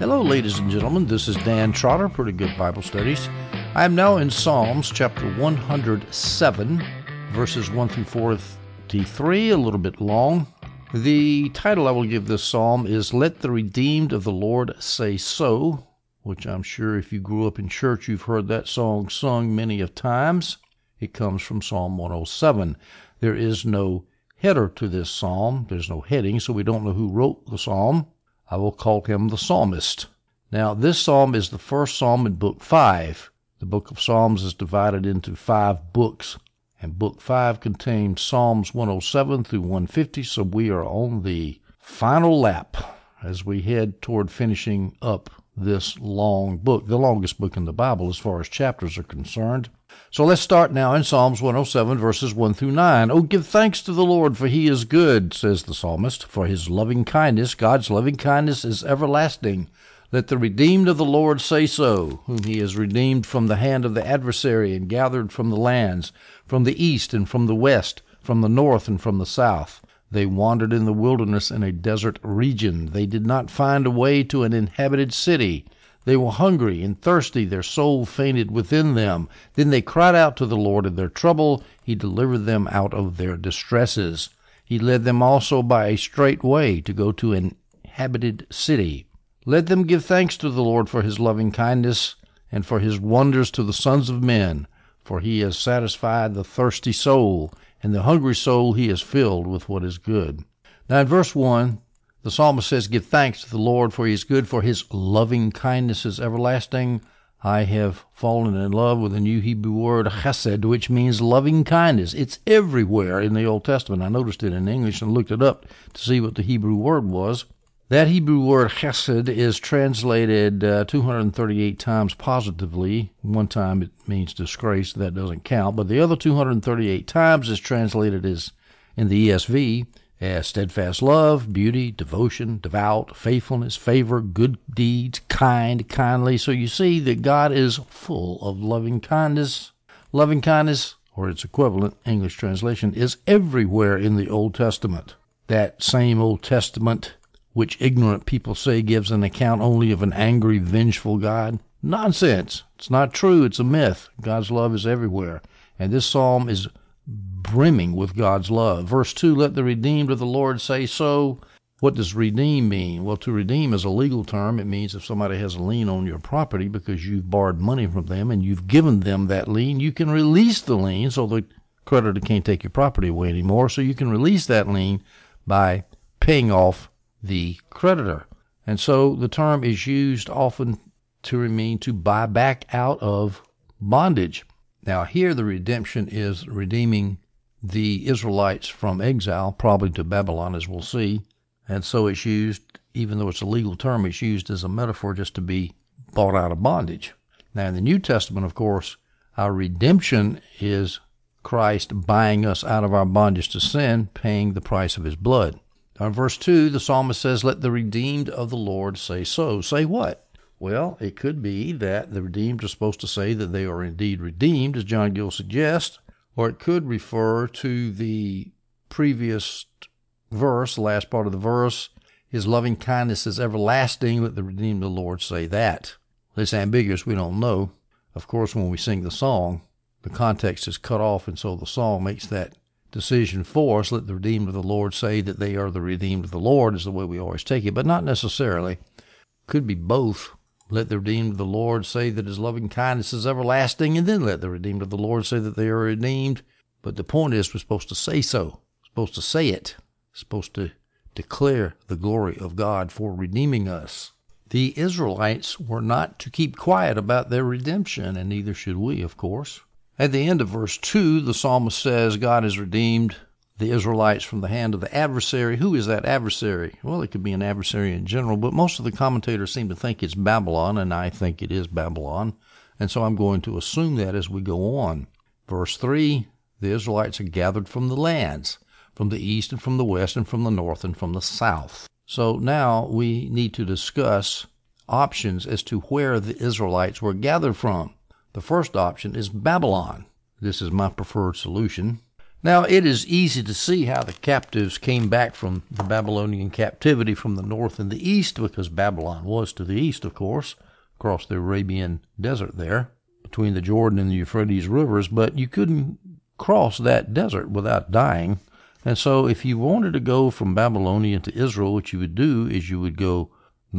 Hello, ladies and gentlemen. This is Dan Trotter, Pretty Good Bible Studies. I am now in Psalms chapter 107, verses 1 through 43, a little bit long. The title I will give this psalm is Let the Redeemed of the Lord Say So, which I'm sure if you grew up in church, you've heard that song sung many of times. It comes from Psalm 107. There is no header to this psalm. There's no heading, so we don't know who wrote the psalm. I will call him the psalmist. Now, this psalm is the first psalm in Book 5. The Book of Psalms is divided into 5 books, and Book 5 contains Psalms 107 through 150, so we are on the final lap as we head toward finishing up this long book, the longest book in the Bible as far as chapters are concerned. So let's start now in Psalms 107, verses 1 through 9. Oh, give thanks to the Lord, for he is good, says the psalmist, for his loving kindness, God's loving kindness, is everlasting. Let the redeemed of the Lord say so, whom he has redeemed from the hand of the adversary and gathered from the lands, from the east and from the west, from the north and from the south. They wandered in the wilderness in a desert region. They did not find a way to an inhabited city. They were hungry and thirsty. Their soul fainted within them. Then they cried out to the Lord in their trouble. He delivered them out of their distresses. He led them also by a straight way to go to an inhabited city. Let them give thanks to the Lord for his loving kindness and for his wonders to the sons of men. For he has satisfied the thirsty soul, and the hungry soul he has filled with what is good. Now in verse 1, the psalmist says, give thanks to the Lord, for he is good, for his loving kindness is everlasting. I have fallen in love with the new Hebrew word chesed, which means loving kindness. It's everywhere in the Old Testament. I noticed it in English and looked it up to see what the Hebrew word was. That Hebrew word chesed is translated 238 times positively. One time it means disgrace. That doesn't count. But the other 238 times is translated as, in the ESV, as steadfast love, beauty, devotion, devout, faithfulness, favor, good deeds, kind, kindly. So you see that God is full of loving kindness. Loving kindness, or its equivalent, English translation, is everywhere in the Old Testament. That same Old Testament, which ignorant people say gives an account only of an angry, vengeful God. Nonsense. It's not true. It's a myth. God's love is everywhere. And this psalm is brimming with God's love. Verse 2, let the redeemed of the Lord say so. What does redeem mean? Well, to redeem is a legal term. It means if somebody has a lien on your property because you've borrowed money from them and you've given them that lien, you can release the lien so the creditor can't take your property away anymore. So you can release that lien by paying off the creditor. And so the term is used often to mean to buy back out of bondage. Now here the redemption is redeeming the Israelites from exile, probably to Babylon, as we'll see. And so it's used, even though it's a legal term, it's used as a metaphor just to be bought out of bondage. Now in the New Testament, of course, our redemption is Christ buying us out of our bondage to sin, paying the price of his blood. Now in verse 2, the psalmist says, let the redeemed of the Lord say so. Say what? Well, it could be that the redeemed are supposed to say that they are indeed redeemed, as John Gill suggests, or it could refer to the previous verse, the last part of the verse, his loving kindness is everlasting. Let the redeemed of the Lord say that. It's ambiguous. We don't know. Of course, when we sing the song, the context is cut off, and so the song makes that decision for us. Let the redeemed of the Lord say that they are the redeemed of the Lord is the way we always take it, but not necessarily. Could be both. Let the redeemed of the Lord say that his loving kindness is everlasting, and then let the redeemed of the Lord say that they are redeemed. But the point is, we're supposed to say so. We're supposed to say it. We're supposed to declare the glory of God for redeeming us. The Israelites were not to keep quiet about their redemption, and neither should we, of course. At the end of verse 2, the psalmist says God has redeemed the Israelites from the hand of the adversary. Who is that adversary? Well, it could be an adversary in general, but most of the commentators seem to think it's Babylon, and I think it is Babylon. And so I'm going to assume that as we go on. Verse 3, the Israelites are gathered from the lands, from the east and from the west and from the north and from the south. So now we need to discuss options as to where the Israelites were gathered from. The first option is Babylon. This is my preferred solution. Now, it is easy to see how the captives came back from the Babylonian captivity from the north and the east, because Babylon was to the east, of course, across the Arabian desert there, between the Jordan and the Euphrates rivers, but you couldn't cross that desert without dying. And so if you wanted to go from Babylonia to Israel, what you would do is you would go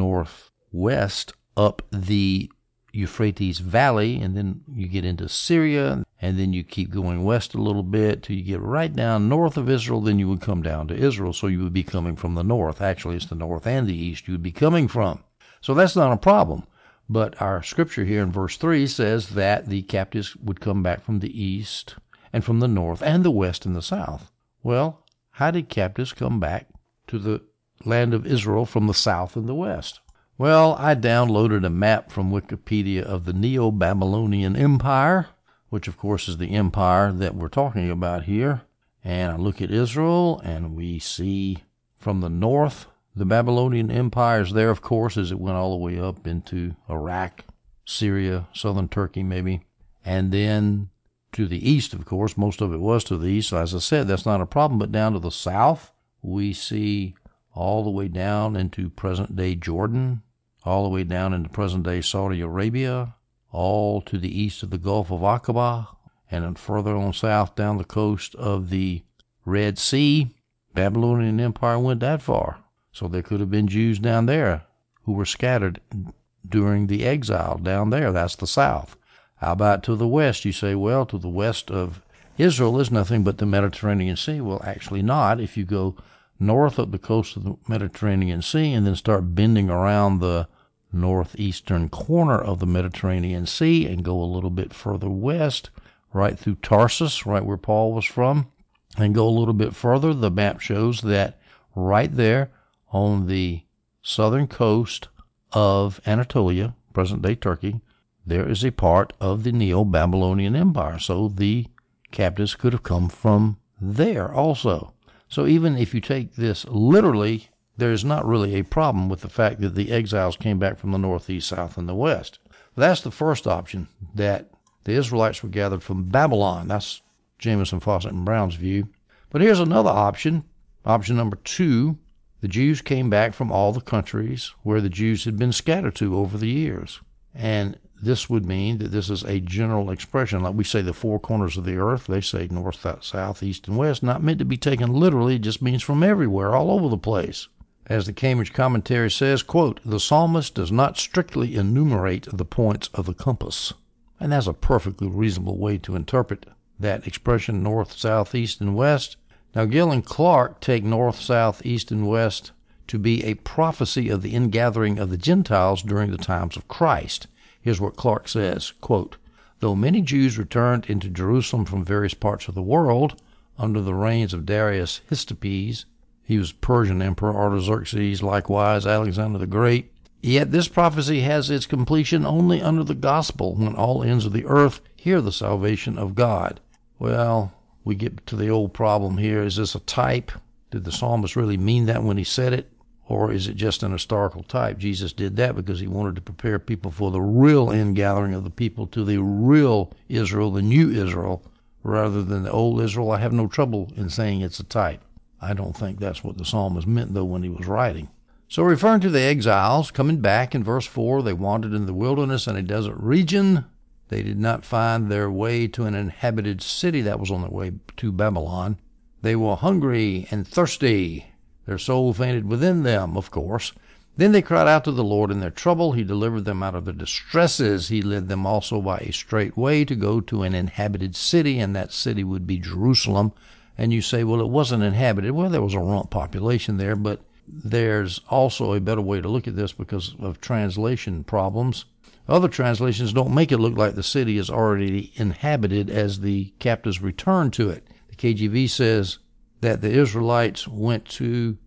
northwest up the Euphrates Valley, and then you get into Syria, and then you keep going west a little bit till you get right down north of Israel. Then you would come down to Israel, so you would be coming from the north. Actually, it's the north and the east you would be coming from. So that's not a problem. But our scripture here in verse 3 says that the captives would come back from the east and from the north and the west and the south. Well, how did captives come back to the land of Israel from the south and the west? Well, I downloaded a map from Wikipedia of the Neo-Babylonian Empire, which of course is the empire that we're talking about here. And I look at Israel, and we see from the north, the Babylonian Empire is there, of course, as it went all the way up into Iraq, Syria, southern Turkey maybe. And then to the east, of course, most of it was to the east. So as I said, that's not a problem. But down to the south, we see all the way down into present-day Jordan, all the way down into present-day Saudi Arabia, all to the east of the Gulf of Aqaba, and then further on south down the coast of the Red Sea. Babylonian Empire went that far. So there could have been Jews down there who were scattered during the exile down there. That's the south. How about to the west? You say, well, to the west of Israel is nothing but the Mediterranean Sea. Well, actually not. If you go north up the coast of the Mediterranean Sea and then start bending around the northeastern corner of the Mediterranean Sea and go a little bit further west, right through Tarsus, right where Paul was from, and go a little bit further, the map shows that right there on the southern coast of Anatolia, present-day Turkey, there is a part of the Neo-Babylonian Empire. So the captives could have come from there also. So even if you take this literally, there is not really a problem with the fact that the exiles came back from the north, east, south, and the west. That's the first option, that the Israelites were gathered from Babylon. That's Jamieson, Fawcett, and Brown's view. But here's another option. Option number 2, the Jews came back from all the countries where the Jews had been scattered to over the years. And this would mean that this is a general expression. Like we say the four corners of the earth, they say north, south, east, and west. Not meant to be taken literally. It just means from everywhere, all over the place. As the Cambridge Commentary says, quote, the psalmist does not strictly enumerate the points of the compass. And that's a perfectly reasonable way to interpret that expression, north, south, east, and west. Now, Gill and Clark take north, south, east, and west to be a prophecy of the ingathering of the Gentiles during the times of Christ. Here's what Clark says, quote, though many Jews returned into Jerusalem from various parts of the world under the reigns of Darius Hystaspes, he was Persian Emperor, Artaxerxes, likewise Alexander the Great, yet this prophecy has its completion only under the gospel, when all ends of the earth hear the salvation of God. Well, we get to the old problem here. Is this a type? Did the psalmist really mean that when he said it? Or is it just an historical type? Jesus did that because he wanted to prepare people for the real ingathering of the people to the real Israel, the new Israel, rather than the old Israel. I have no trouble in saying it's a type. I don't think that's what the psalmist meant, though, when he was writing. So referring to the exiles coming back in verse 4, they wandered in the wilderness and a desert region. They did not find their way to an inhabited city that was on their way to Babylon. They were hungry and thirsty. Their soul fainted within them, of course. Then they cried out to the Lord in their trouble. He delivered them out of their distresses. He led them also by a straight way to go to an inhabited city, and that city would be Jerusalem. And you say, well, it wasn't inhabited. Well, there was a rump population there, but there's also a better way to look at this because of translation problems. Other translations don't make it look like the city is already inhabited as the captives return to it. The KJV says that the Israelites went to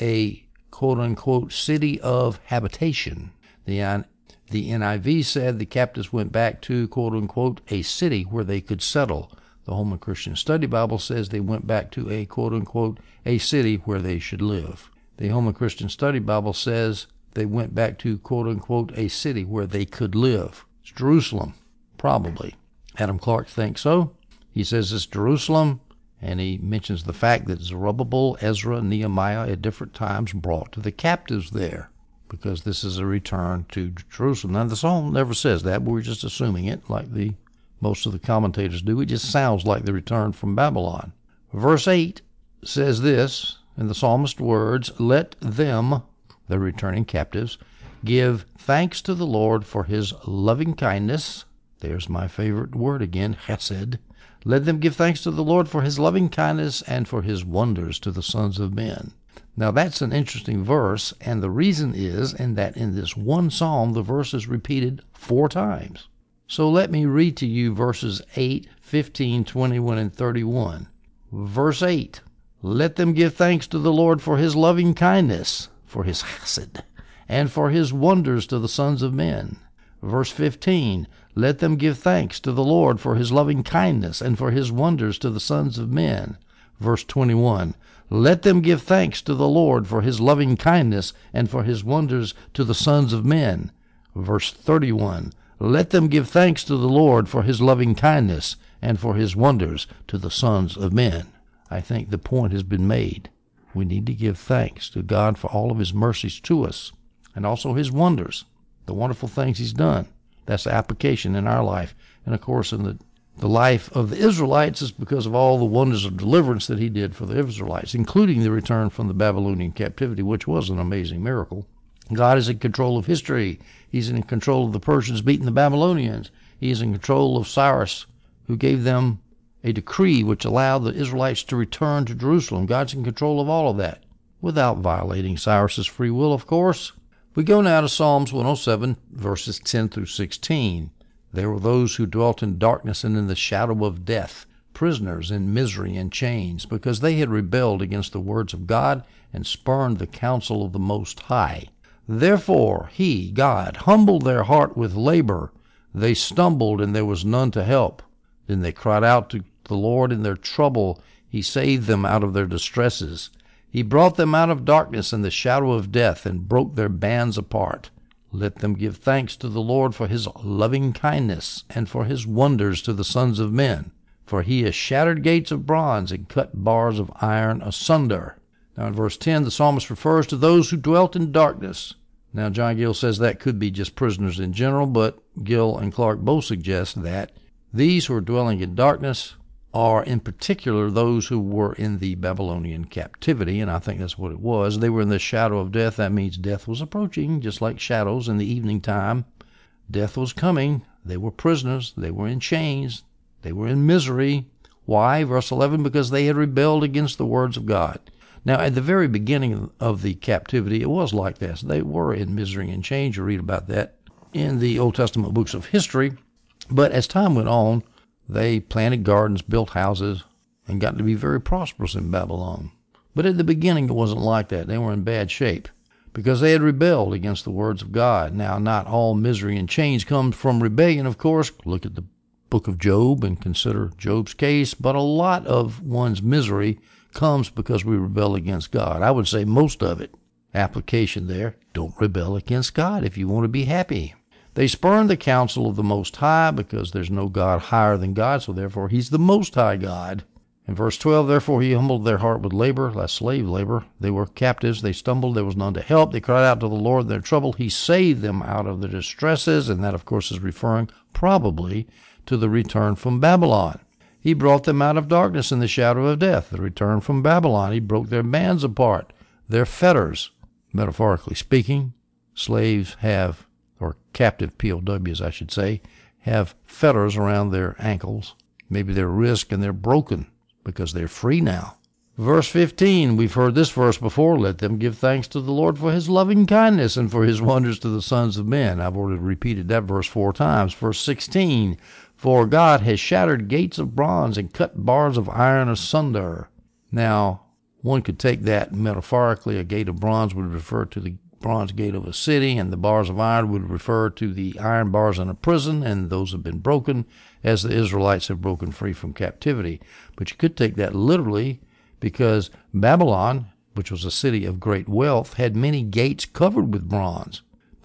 a quote-unquote city of habitation. The NIV said the captives went back to quote-unquote a city where they could settle. The Holman Christian Study Bible says they went back to a quote-unquote a city where they should live. The Holman Christian Study Bible says they went back to quote-unquote a city where they could live. It's Jerusalem, probably. Adam Clark thinks so. He says it's Jerusalem, And he mentions the fact that Zerubbabel, Ezra, and Nehemiah at different times brought to the captives there, because this is a return to Jerusalem. Now, the psalm never says that, but we're just assuming it like most of the commentators do. It just sounds like the return from Babylon. Verse 8 says this, in the psalmist's words, "Let them," the returning captives, "give thanks to the Lord for his loving kindness." There's my favorite word again, chesed. "Let them give thanks to the Lord for his loving kindness and for his wonders to the sons of men." Now that's an interesting verse, and the reason is that in this one psalm the verse is repeated 4 times. So let me read to you verses 8, 15, 21, and 31. Verse 8, "Let them give thanks to the Lord for his loving kindness," for his chesed, "and for his wonders to the sons of men." Verse 15, "Let them give thanks to the Lord for his loving kindness and for his wonders to the sons of men." Verse 21, "Let them give thanks to the Lord for his loving kindness and for his wonders to the sons of men." Verse 31, "Let them give thanks to the Lord for his loving kindness and for his wonders to the sons of men." I think the point has been made. We need to give thanks to God for all of his mercies to us, and also his wonders, the wonderful things he's done. That's the application in our life. And of course, in the life of the Israelites, is because of all the wonders of deliverance that he did for the Israelites, including the return from the Babylonian captivity, which was an amazing miracle. God is in control of history. He's in control of the Persians beating the Babylonians. He is in control of Cyrus, who gave them a decree which allowed the Israelites to return to Jerusalem. God's in control of all of that, without violating Cyrus's free will, of course. We go now to Psalms 107, verses 10 through 16. "There were those who dwelt in darkness and in the shadow of death, prisoners in misery and chains, because they had rebelled against the words of God and spurned the counsel of the Most High. Therefore he, God, humbled their heart with labor. They stumbled, and there was none to help. Then they cried out to the Lord in their trouble. He saved them out of their distresses. He brought them out of darkness and the shadow of death and broke their bands apart. Let them give thanks to the Lord for his loving kindness and for his wonders to the sons of men. For he has shattered gates of bronze and cut bars of iron asunder." Now in verse 10, the psalmist refers to those who dwelt in darkness. Now John Gill says that could be just prisoners in general, but Gill and Clark both suggest that these who are dwelling in darkness are in particular those who were in the Babylonian captivity, and I think that's what it was. They were in the shadow of death. That means death was approaching, just like shadows in the evening time. Death was coming. They were prisoners. They were in chains. They were in misery. Why? Verse 11, because they had rebelled against the words of God. Now, at the very beginning of the captivity, it was like this. They were in misery and chains. You read about that in the Old Testament books of history. But as time went on, they planted gardens, built houses, and got to be very prosperous in Babylon. But at the beginning, it wasn't like that. They were in bad shape because they had rebelled against the words of God. Now, not all misery and change comes from rebellion, of course. Look at the book of Job and consider Job's case. But a lot of one's misery comes because we rebel against God. I would say most of it. Application there, don't rebel against God if you want to be happy. They spurned the counsel of the Most High because there's no God higher than God, so therefore he's the Most High God. In verse 12, therefore he humbled their heart with labor, that's slave labor. They were captives, they stumbled, there was none to help. They cried out to the Lord in their trouble. He saved them out of their distresses, and that, of course, is referring probably to the return from Babylon. He brought them out of darkness in the shadow of death, the return from Babylon. He broke their bands apart, their fetters, metaphorically speaking. Slaves have, or captive POWs, I should say, have fetters around their ankles, maybe their wrists, and they're broken because they're free now. Verse 15, we've heard this verse before. Let them give thanks to the Lord for his loving kindness and for his wonders to the sons of men. I've already repeated that verse 4 times. Verse 16, for God has shattered gates of bronze and cut bars of iron asunder. Now, one could take that metaphorically. A gate of bronze would refer to the bronze gate of a city, and the bars of iron would refer to the iron bars in a prison, and those have been broken as the Israelites have broken free from captivity. But you could take that literally, because Babylon, which was a city of great wealth, had many gates covered with bronze.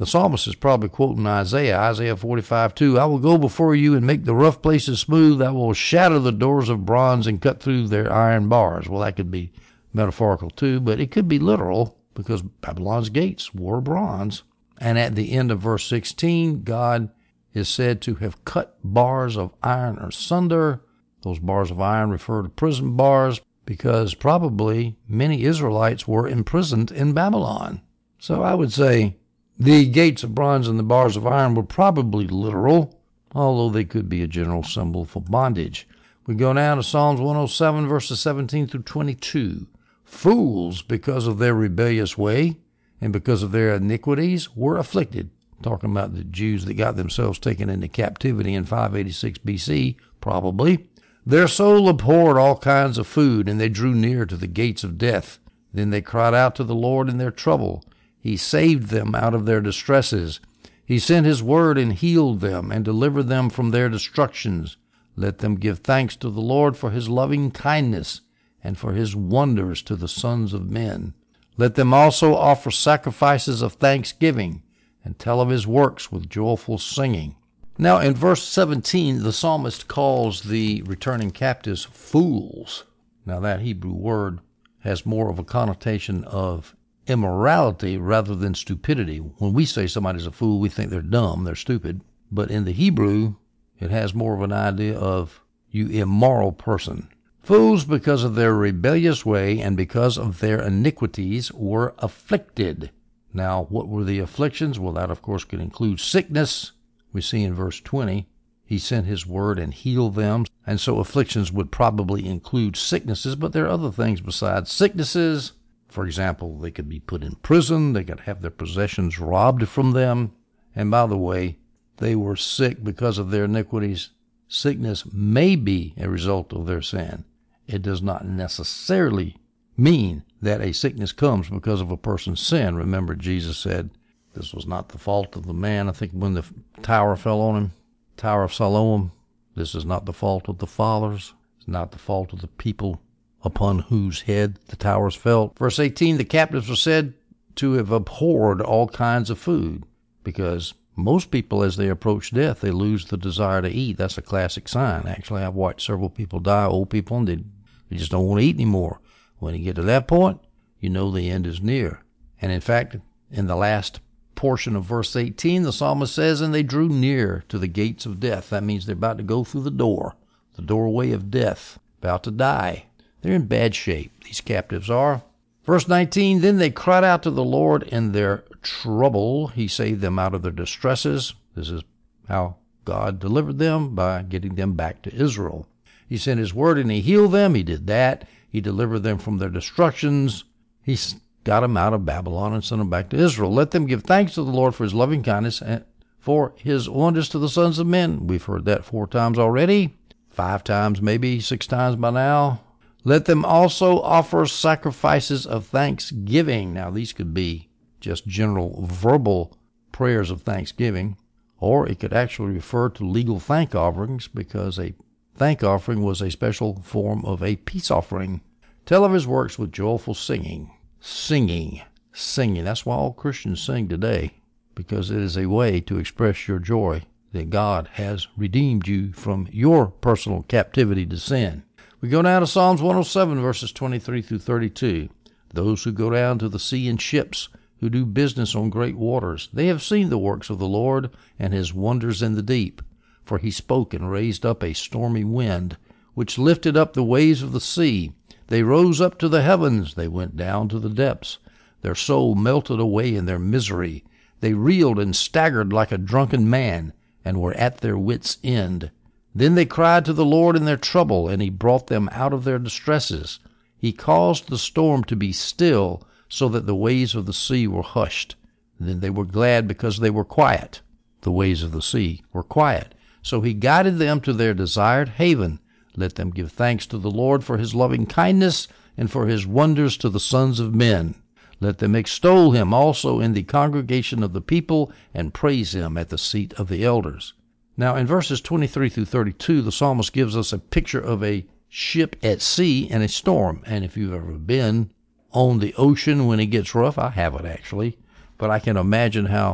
The psalmist is probably quoting Isaiah 45:2. I will go before you and make the rough places smooth. I will shatter the doors of bronze and cut through their iron bars. Well, that could be metaphorical too, but it could be literal because Babylon's gates were bronze. And at the end of verse 16, God is said to have cut bars of iron asunder. Those bars of iron refer to prison bars because probably many Israelites were imprisoned in Babylon. So I would say the gates of bronze and the bars of iron were probably literal, although they could be a general symbol for bondage. We go now to Psalms 107, verses 17 through 22. Fools, because of their rebellious way and because of their iniquities, were afflicted. Talking about the Jews that got themselves taken into captivity in 586 BC, probably. Their soul abhorred all kinds of food, and they drew near to the gates of death. Then they cried out to the Lord in their trouble. He saved them out of their distresses. He sent his word and healed them and delivered them from their destructions. Let them give thanks to the Lord for his loving kindness and for his wonders to the sons of men. Let them also offer sacrifices of thanksgiving and tell of his works with joyful singing. Now in verse 17, the psalmist calls the returning captives fools. Now that Hebrew word has more of a connotation of immorality rather than stupidity. When we say somebody's a fool, we think they're dumb, they're stupid. But in the Hebrew, it has more of an idea of you immoral person. Fools, because of their rebellious way and because of their iniquities, were afflicted. Now, what were the afflictions? Well, that, of course, could include sickness. We see in verse 20, he sent his word and healed them. And so afflictions would probably include sicknesses, but there are other things besides sicknesses. For example, they could be put in prison. They could have their possessions robbed from them. And by the way, they were sick because of their iniquities. Sickness may be a result of their sin. It does not necessarily mean that a sickness comes because of a person's sin. Remember, Jesus said this was not the fault of the man. I think when the tower fell on him, Tower of Siloam, this is not the fault of the fathers. It's not the fault of the people upon whose head the towers fell. Verse 18, the captives were said to have abhorred all kinds of food, because most people, as they approach death, they lose the desire to eat. That's a classic sign. Actually, I've watched several people die, old people, and they just don't want to eat anymore. When you get to that point, you know the end is near. And in fact, in the last portion of verse 18, the psalmist says, and they drew near to the gates of death. That means they're about to go through the doorway of death, about to die. They're in bad shape, these captives are. Verse 19, then they cried out to the Lord in their trouble. He saved them out of their distresses. This is how God delivered them, by getting them back to Israel. He sent his word and he healed them. He did that. He delivered them from their destructions. He got them out of Babylon and sent them back to Israel. Let them give thanks to the Lord for his loving kindness and for his wonders to the sons of men. We've heard that 4 times already, 5 times, maybe 6 times by now. Let them also offer sacrifices of thanksgiving. Now, these could be just general verbal prayers of thanksgiving, or it could actually refer to legal thank offerings, because a thank offering was a special form of a peace offering. Tell of his works with joyful singing. Singing. That's why all Christians sing today, because it is a way to express your joy that God has redeemed you from your personal captivity to sin. We go now to Psalms 107, verses 23 through 32. Those who go down to the sea in ships, who do business on great waters, they have seen the works of the Lord and his wonders in the deep. For he spoke and raised up a stormy wind, which lifted up the waves of the sea. They rose up to the heavens, they went down to the depths. Their soul melted away in their misery. They reeled and staggered like a drunken man, and were at their wits' end. Then they cried to the Lord in their trouble, and he brought them out of their distresses. He caused the storm to be still, so that the waves of the sea were hushed. Then they were glad because they were quiet. The waves of the sea were quiet. So he guided them to their desired haven. Let them give thanks to the Lord for his loving kindness and for his wonders to the sons of men. Let them extol him also in the congregation of the people, and praise him at the seat of the elders. Now, in verses 23 through 32, the psalmist gives us a picture of a ship at sea in a storm. And if you've ever been on the ocean when it gets rough, I haven't actually, but I can imagine how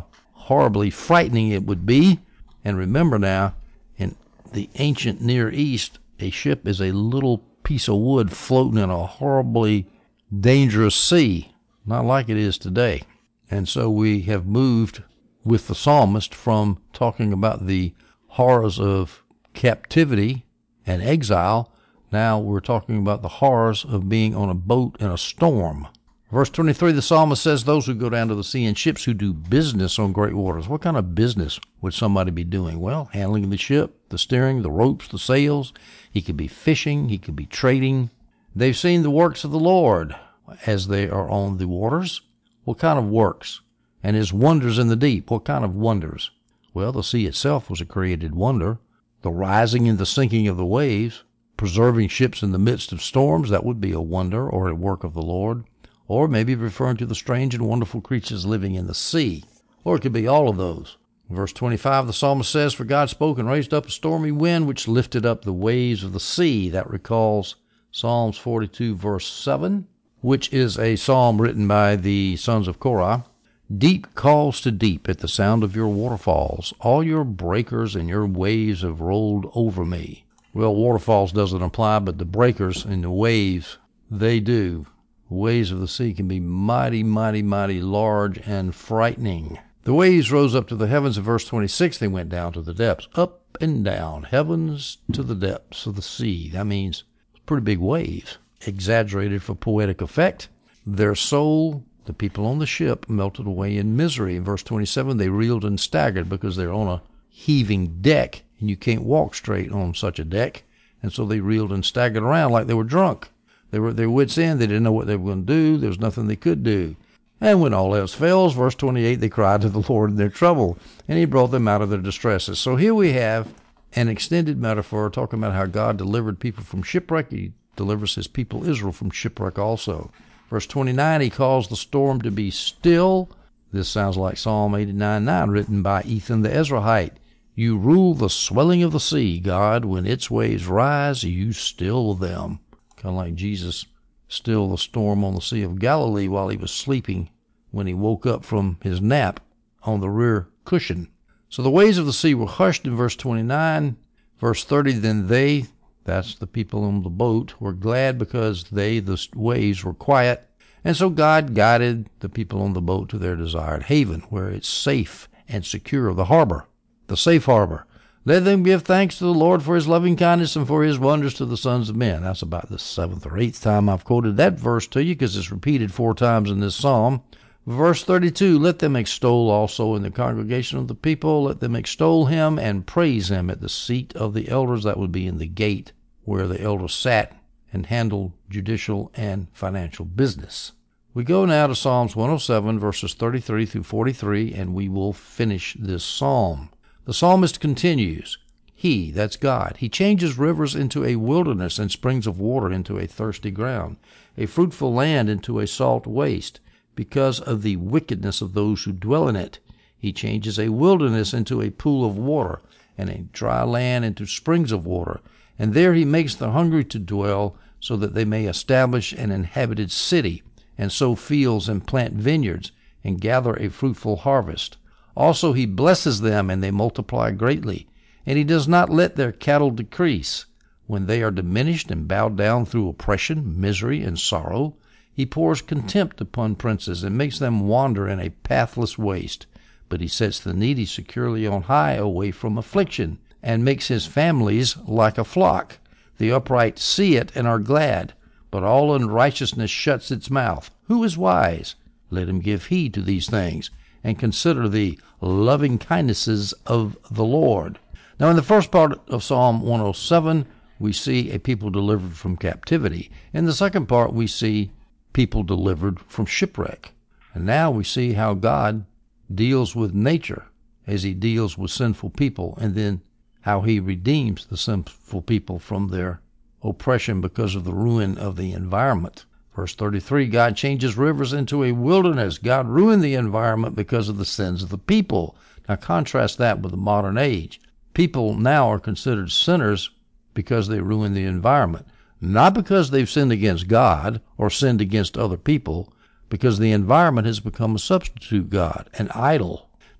horribly frightening it would be. And remember now, in the ancient Near East, a ship is a little piece of wood floating in a horribly dangerous sea, not like it is today. And so we have moved with the psalmist from talking about the horrors of captivity and exile. Now we're talking about the horrors of being on a boat in a storm. Verse 23, the psalmist says, those who go down to the sea in ships who do business on great waters. What kind of business would somebody be doing? Well, handling the ship, the steering, the ropes, the sails. He could be fishing. He could be trading. They've seen the works of the Lord as they are on the waters. What kind of works? And his wonders in the deep. What kind of wonders? Well, the sea itself was a created wonder. The rising and the sinking of the waves, preserving ships in the midst of storms, that would be a wonder or a work of the Lord. Or maybe referring to the strange and wonderful creatures living in the sea. Or it could be all of those. Verse 25, the psalmist says, for God spoke and raised up a stormy wind, which lifted up the waves of the sea. That recalls Psalms 42, verse 7, which is a psalm written by the sons of Korah. Deep calls to deep at the sound of your waterfalls. All your breakers and your waves have rolled over me. Well, waterfalls doesn't apply, but the breakers and the waves, they do. The waves of the sea can be mighty, mighty, mighty large and frightening. The waves rose up to the heavens. In verse 26, they went down to the depths. Up and down, heavens to the depths of the sea. That means pretty big waves, exaggerated for poetic effect. Their soul, the people on the ship, melted away in misery. In verse 27, they reeled and staggered because they're on a heaving deck, and you can't walk straight on such a deck. And so they reeled and staggered around like they were drunk. They were at their wits' end. They didn't know what they were going to do. There was nothing they could do. And when all else fails, verse 28, they cried to the Lord in their trouble, and he brought them out of their distresses. So here we have an extended metaphor talking about how God delivered people from shipwreck. He delivers his people Israel from shipwreck also. Verse 29, he calls the storm to be still. This sounds like Psalm 89:9, written by Ethan the Ezrahite. You rule the swelling of the sea, God. When its waves rise, you still them. Kind of like Jesus stilled the storm on the Sea of Galilee while he was sleeping when he woke up from his nap on the rear cushion. So the waves of the sea were hushed in verse 29. Verse 30, then they, that's the people on the boat, were glad because the waves were quiet. And so God guided the people on the boat to their desired haven, where it's safe and secure, the harbor, the safe harbor. Let them give thanks to the Lord for his loving kindness and for his wonders to the sons of men. That's about the 7th or 8th time I've quoted that verse to you because it's repeated 4 times in this psalm. Verse 32, let them extol also in the congregation of the people. Let them extol him and praise him at the seat of the elders. That would be in the gate where the elders sat and handled judicial and financial business. We go now to Psalms 107, verses 33 through 43, and we will finish this psalm. The psalmist continues, he, that's God, he changes rivers into a wilderness and springs of water into a thirsty ground, a fruitful land into a salt waste, because of the wickedness of those who dwell in it. He changes a wilderness into a pool of water, and a dry land into springs of water. And there he makes the hungry to dwell, so that they may establish an inhabited city, and sow fields and plant vineyards, and gather a fruitful harvest. Also he blesses them, and they multiply greatly. And he does not let their cattle decrease. When they are diminished and bowed down through oppression, misery, and sorrow, he pours contempt upon princes, and makes them wander in a pathless waste. But he sets the needy securely on high, away from affliction, and makes his families like a flock. The upright see it and are glad, but all unrighteousness shuts its mouth. Who is wise? Let him give heed to these things, and consider the loving kindnesses of the Lord. Now, in the first part of Psalm 107, we see a people delivered from captivity. In the second part, we see people delivered from shipwreck. And now we see how God deals with nature as he deals with sinful people, and then how he redeems the sinful people from their oppression because of the ruin of the environment. Verse 33, God changes rivers into a wilderness. God ruined the environment because of the sins of the people. Now contrast that with the modern age. People now are considered sinners because they ruin the environment. Not because they've sinned against God or sinned against other people, because the environment has become a substitute God, an idol.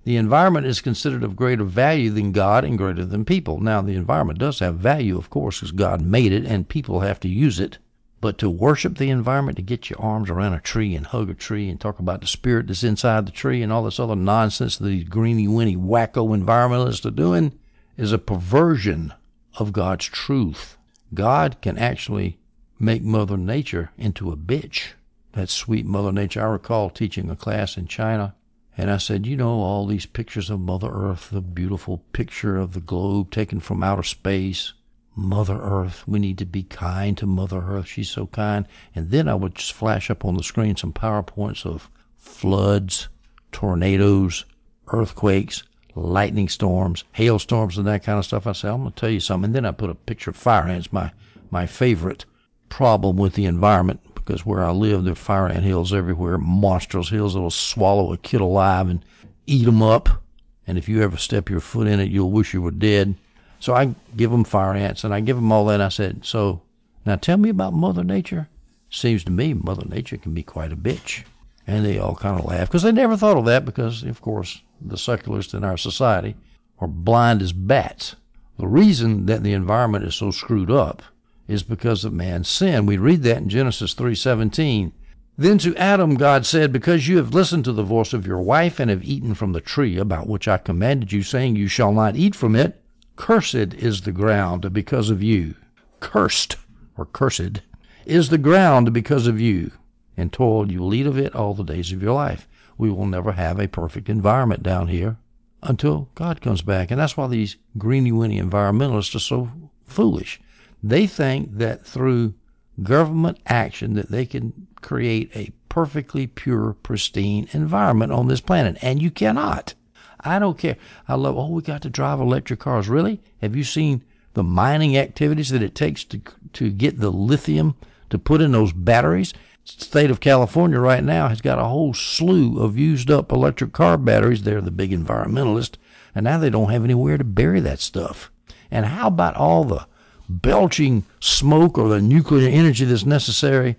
The environment is considered of greater value than God and greater than people. Now, the environment does have value, of course, because God made it and people have to use it. But to worship the environment, to get your arms around a tree and hug a tree and talk about the spirit that's inside the tree and all this other nonsense that these greeny-winny, wacko environmentalists are doing, is a perversion of God's truth. God can actually make Mother Nature into a bitch. That sweet Mother Nature. I recall teaching a class in China, and I said, all these pictures of Mother Earth, the beautiful picture of the globe taken from outer space. Mother Earth, we need to be kind to Mother Earth. She's so kind. And then I would just flash up on the screen some PowerPoints of floods, tornadoes, earthquakes, lightning storms, hailstorms, and that kind of stuff. I said, I'm going to tell you something. And then I put a picture of fire ants, my favorite problem with the environment, because where I live, there are fire ant hills everywhere, monstrous hills that will swallow a kid alive and eat them up. And if you ever step your foot in it, you'll wish you were dead. So I give them fire ants, and I give them all that. And I said, so now tell me about Mother Nature. Seems to me Mother Nature can be quite a bitch. And they all kind of laugh, because they never thought of that, because, of course, the secularists in our society are blind as bats. The reason that the environment is so screwed up is because of man's sin. We read that in Genesis 3:17. Then to Adam God said, because you have listened to the voice of your wife and have eaten from the tree about which I commanded you, saying you shall not eat from it, cursed is the ground because of you. Cursed, or cursed, is the ground because of you. And toil you will eat of it all the days of your life. We will never have a perfect environment down here until God comes back. And that's why these greeny-winny environmentalists are so foolish. They think that through government action that they can create a perfectly pure, pristine environment on this planet. And you cannot. I don't care. I love, we got to drive electric cars. Really? Have you seen the mining activities that it takes to get the lithium to put in those batteries? The state of California right now has got a whole slew of used up electric car batteries. They're the big environmentalists. And now they don't have anywhere to bury that stuff. And how about all the belching smoke or the nuclear energy that's necessary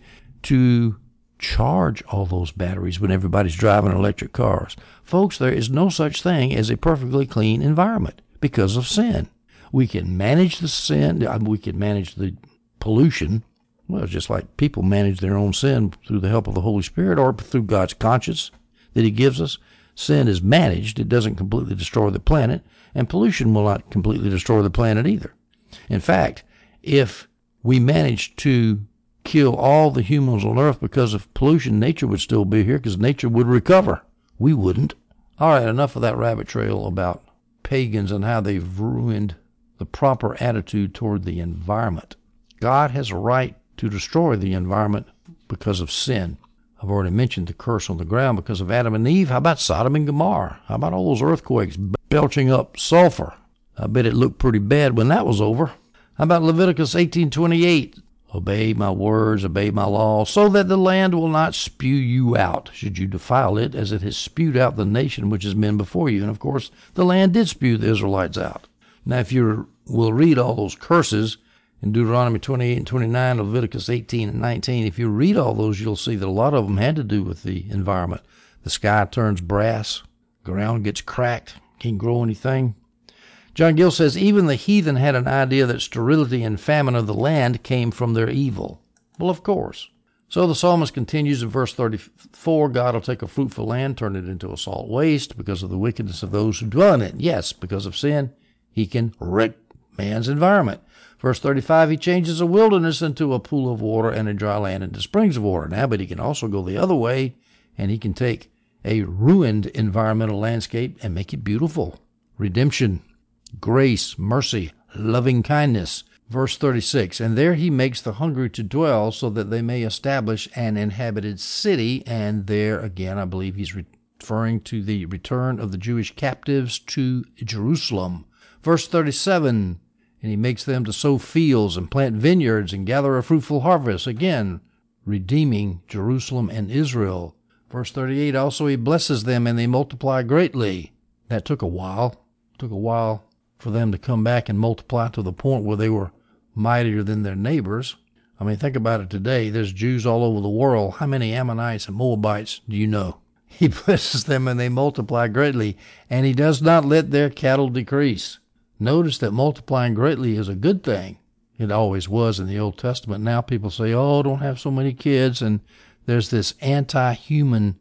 to charge all those batteries when everybody's driving electric cars? Folks, there is no such thing as a perfectly clean environment because of sin. We can manage the sin, we can manage the pollution, well, just like people manage their own sin through the help of the Holy Spirit or through God's conscience that He gives us. Sin is managed. It doesn't completely destroy the planet, and pollution will not completely destroy the planet either. In fact, if we managed to kill all the humans on Earth because of pollution, nature would still be here because nature would recover. We wouldn't. All right, enough of that rabbit trail about pagans and how they've ruined the proper attitude toward the environment. God has a right to destroy the environment because of sin. I've already mentioned the curse on the ground because of Adam and Eve. How about Sodom and Gomorrah? How about all those earthquakes belching up sulfur? I bet it looked pretty bad when that was over. How about Leviticus 18:28? Obey my words, obey my law, so that the land will not spew you out, should you defile it, as it has spewed out the nation which has been before you. And, of course, the land did spew the Israelites out. Now, if you will read all those curses in Deuteronomy 28 and 29, Leviticus 18 and 19, if you read all those, you'll see that a lot of them had to do with the environment. The sky turns brass, ground gets cracked, can't grow anything. John Gill says, even the heathen had an idea that sterility and famine of the land came from their evil. Well, of course. So the psalmist continues in verse 34, God will take a fruitful land, turn it into a salt waste because of the wickedness of those who dwell in it. Yes, because of sin, He can wreck man's environment. Verse 35, He changes a wilderness into a pool of water and a dry land into springs of water. Now, but He can also go the other way, and He can take a ruined environmental landscape and make it beautiful. Redemption, grace, mercy, loving kindness. Verse 36, and there He makes the hungry to dwell so that they may establish an inhabited city. And there again, I believe He's referring to the return of the Jewish captives to Jerusalem. Verse 37, and He makes them to sow fields and plant vineyards and gather a fruitful harvest. Again, redeeming Jerusalem and Israel. Verse 38, also He blesses them and they multiply greatly. That took a while. Took a while for them to come back and multiply to the point where they were mightier than their neighbors. I mean, think about it today. There's Jews all over the world. How many Ammonites and Moabites do you know? He blesses them and they multiply greatly, and he does not let their cattle decrease. Notice that multiplying greatly is a good thing. It always was in the Old Testament. Now people say, oh, don't have so many kids, and there's this anti-human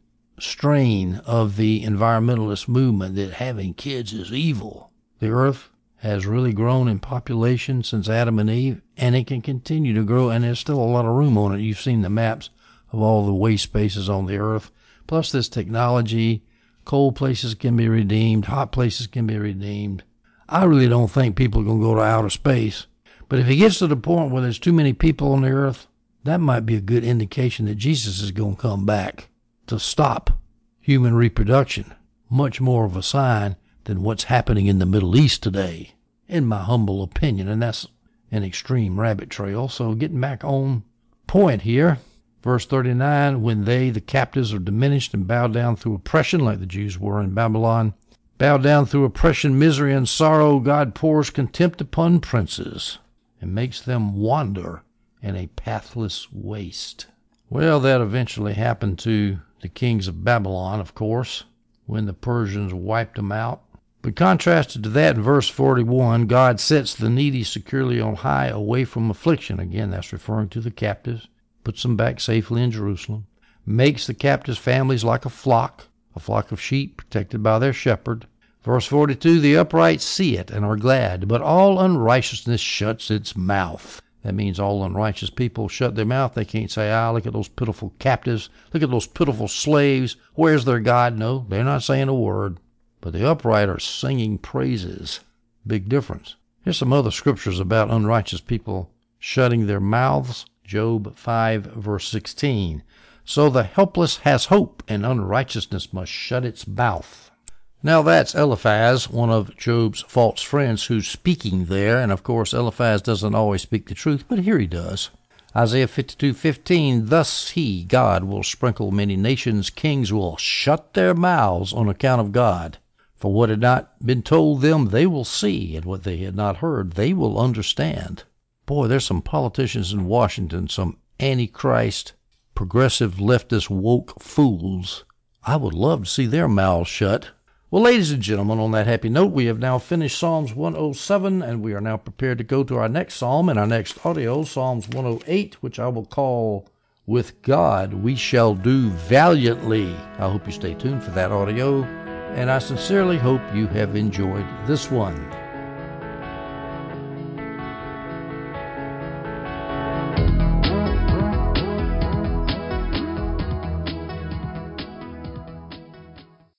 strain of the environmentalist movement that having kids is evil. The earth has really grown in population since Adam and Eve, and it can continue to grow, and there's still a lot of room on it. You've seen the maps of all the waste spaces on the earth. Plus this technology, cold places can be redeemed, hot places can be redeemed. I really don't think people are going to go to outer space. But if it gets to the point where there's too many people on the earth, that might be a good indication that Jesus is going to come back to stop human reproduction. Much more of a sign than what's happening in the Middle East today, in my humble opinion. And that's an extreme rabbit trail. So getting back on point here. Verse 39, when they, the captives, are diminished and bow down through oppression, like the Jews were in Babylon, bow down through oppression, misery, and sorrow, God pours contempt upon princes and makes them wander in a pathless waste. Well, that eventually happened to the kings of Babylon, of course, when the Persians wiped them out. But contrasted to that, in verse 41, God sets the needy securely on high, away from affliction. Again, that's referring to the captives. Puts them back safely in Jerusalem, makes the captives' families like a flock of sheep protected by their shepherd. Verse 42, the upright see it and are glad, but all unrighteousness shuts its mouth. That means all unrighteous people shut their mouth. They can't say, look at those pitiful captives. Look at those pitiful slaves. Where's their God? No, they're not saying a word. But the upright are singing praises. Big difference. Here's some other scriptures about unrighteous people shutting their mouths. Job 5, verse 16. So the helpless has hope, and unrighteousness must shut its mouth. Now that's Eliphaz, one of Job's false friends, who's speaking there. And of course, Eliphaz doesn't always speak the truth, but here he does. Isaiah 52:15, thus he, God, will sprinkle many nations. Kings will shut their mouths on account of God. For what had not been told them, they will see, and what they had not heard, they will understand. Boy, there's some politicians in Washington, some antichrist, progressive, leftist, woke fools. I would love to see their mouths shut. Well, ladies and gentlemen, on that happy note, we have now finished Psalms 107, and we are now prepared to go to our next psalm and our next audio, Psalms 108, which I will call, With God We Shall Do Valiantly. I hope you stay tuned for that audio, and I sincerely hope you have enjoyed this one.